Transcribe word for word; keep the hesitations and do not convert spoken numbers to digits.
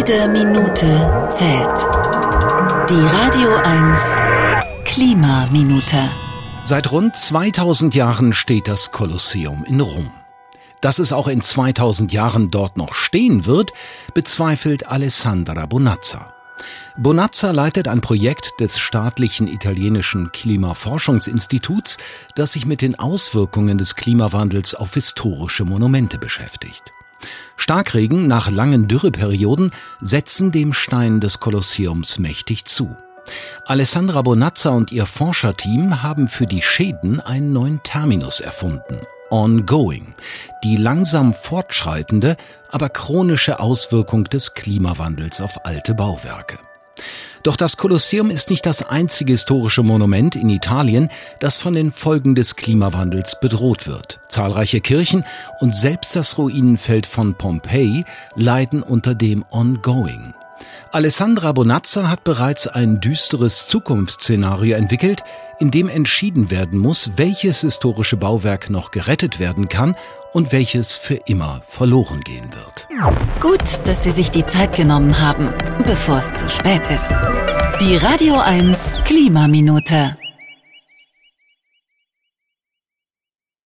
Jede Minute zählt. Die Radio eins Klimaminute. Seit rund zweitausend Jahren steht das Kolosseum in Rom. Dass es auch in zweitausend Jahren dort noch stehen wird, bezweifelt Alessandra Bonazza. Bonazza leitet ein Projekt des staatlichen italienischen Klimaforschungsinstituts, das sich mit den Auswirkungen des Klimawandels auf historische Monumente beschäftigt. Starkregen nach langen Dürreperioden setzen dem Stein des Kolosseums mächtig zu. Alessandra Bonazza und ihr Forscherteam haben für die Schäden einen neuen Terminus erfunden: Ongoing, die langsam fortschreitende, aber chronische Auswirkung des Klimawandels auf alte Bauwerke. Doch das Kolosseum ist nicht das einzige historische Monument in Italien, das von den Folgen des Klimawandels bedroht wird. Zahlreiche Kirchen und selbst das Ruinenfeld von Pompeji leiden unter dem Ongoing. Alessandra Bonazza hat bereits ein düsteres Zukunftsszenario entwickelt, in dem entschieden werden muss, welches historische Bauwerk noch gerettet werden kann und welches für immer verloren gehen wird. Gut, dass Sie sich die Zeit genommen haben, bevor es zu spät ist. Die Radio eins Klimaminute.